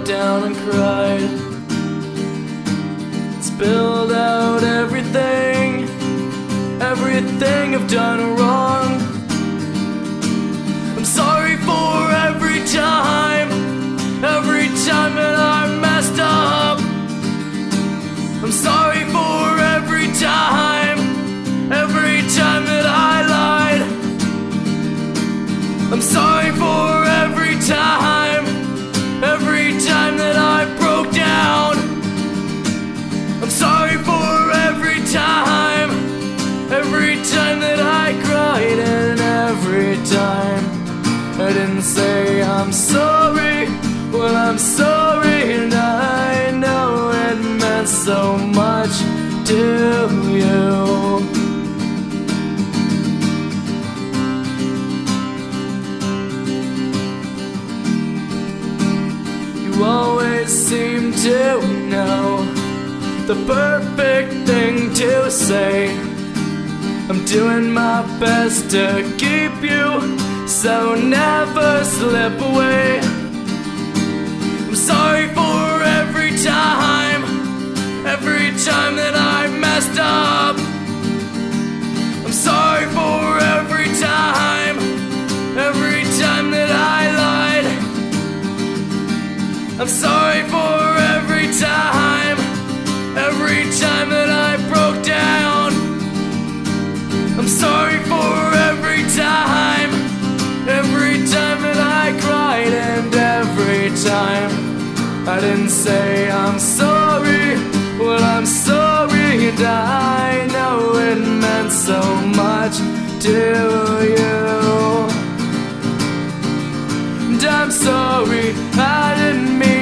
down and cried. Spilled out everything I've done wrong. I'm sorry for every time that I messed up. I'm sorry for every time that I lied. I'm sorry for every time that I broke down. I'm sorry for every time that I cried, and every time I didn't say I'm sorry. Well, I'm sorry, and I know it meant so much to you. You always seem to know the perfect thing to say. I'm doing my best to keep you, so never slip away. I'm sorry for every time that I messed up. I'm sorry for every time that I lied. I'm sorry for every time that I broke down. I'm sorry for every time that I cried, and every time I didn't say I'm sorry. Well, I'm sorry, and I know it meant so much to you. And I'm sorry, I didn't mean